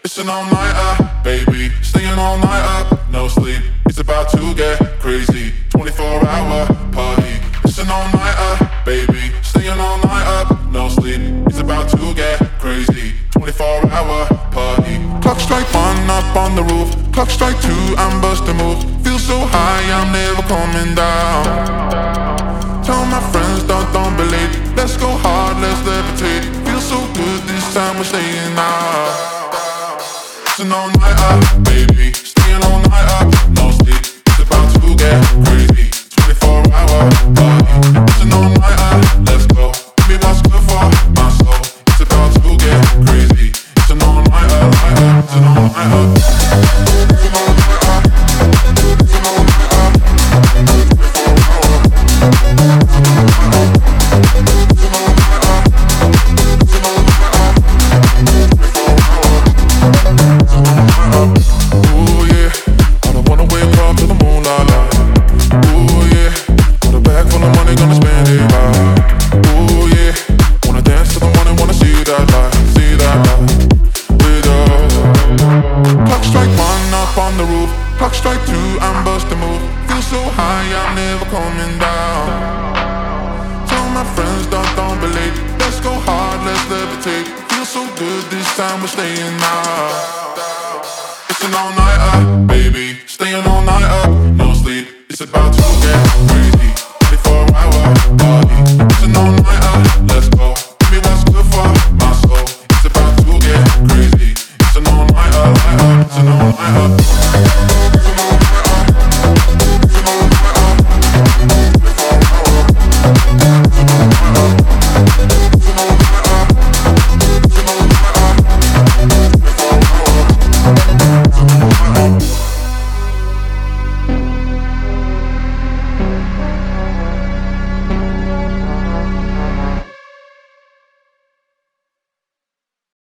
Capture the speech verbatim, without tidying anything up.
It's an all-nighter, baby. Staying all night up, no sleep. It's about to get crazy. twenty-four hour party. It's an all-nighter, baby. Staying all night up, no sleep. It's about to get crazy. twenty-four hour party. Clock strike one up on the roof. Clock strike two, I'm busting moves. Feel so high, I'm never coming down. Tell my friends, don't, don't believe. Let's go hard, let's levitate. Feel so good, this time we're staying out. It's an all-nighter, baby. Staying all night up, no sleep. It's about to get crazy. twenty-four hour party. It's an all-nighter, let's go. Give me what's good for my soul. It's about to get crazy. It's an all-nighter, nighter. It's an all-nighter. It's an all-nighter. It's an all-nighter. twenty-four hour. It's an all-nighter. It's an all-nighter. It's an all-nighter. twenty-four hour. Ooh yeah, I don't wanna wake up to the moonlight. Ooh yeah, got a bag full of money, gonna spend it right. Ooh yeah, wanna dance to the morning, wanna see that light, see that light with us. Clock strike one up on the roof. Clock strike two, I'm busting move. Feel so high, I'm never coming down. Tell my friends, don't, don't believe. Let's go hard, let's levitate. Feel so good, this time we're staying out. It's an all-nighter, baby. Staying all night up, no sleep. It's about to get crazy. twenty-four hour party.